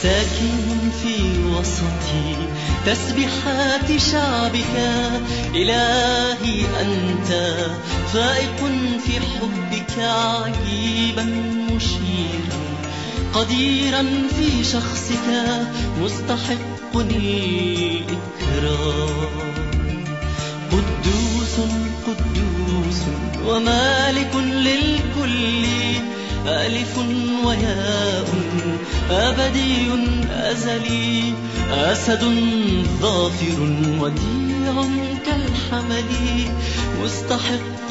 ساكن في وسط تسبيحات شعبك. إلهي أنت فائق في حبك، عجيبا مشيرا قديرا في شخصك، مستحق الإكرام. قدوس قدوس ومالك للكل، ألف وياء أبدي أزلي، أسد ظافر وديع كالحمل، مستحق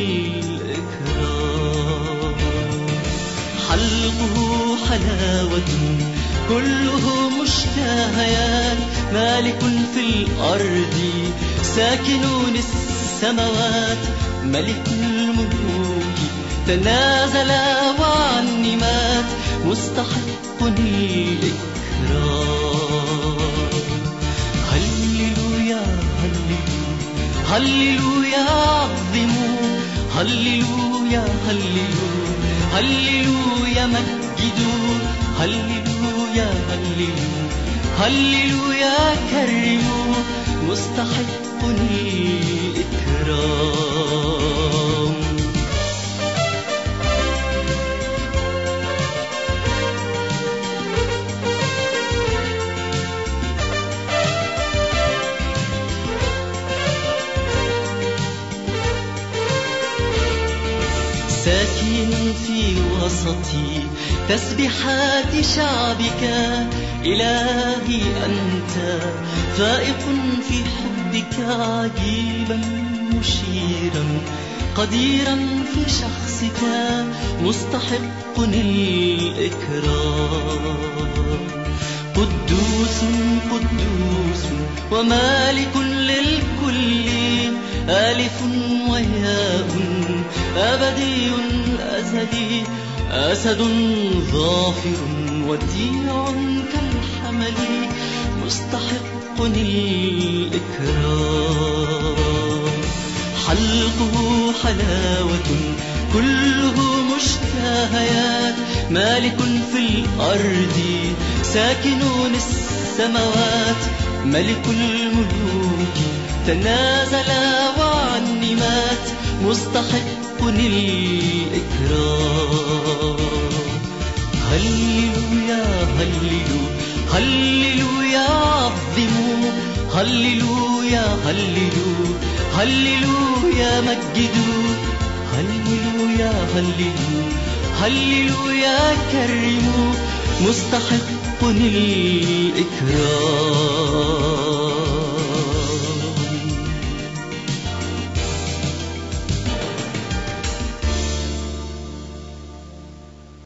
الإكرام. حلقه حلاوة كله مشتهيات، مالك في الأرض ساكنون السماوات، ملك الملوك تنازل وعني مات، مستحق الإكرام. هللويا هللويا هللويا عظموا، هللويا هللويا هللويا مجدوا، هللويا هللويا هللويا كرموا، مستحق الإكرام. ساكن في وسط تسبيحات شعبك. إلهي أنت فائق في حبك، عجيبا مشيرا قديرا في شخصك، مستحق الإكرام. قدوس قدوس ومالك للكل، ألف وياء أبدي أزلي، أسد ظافر وديع كالحمل، مستحق الإكرام. حلقه حلاوة كله مشتهيات، مالك في الأرض ساكنون السماوات، ملك الملوك تنازل وعني مات، مستحق الإكرام. هللويا هللويا هللويا عظموا، هللويا هللويا هللويا مجدوا، هللويا هللويا هللويا كرموا، مستحق الإكرام.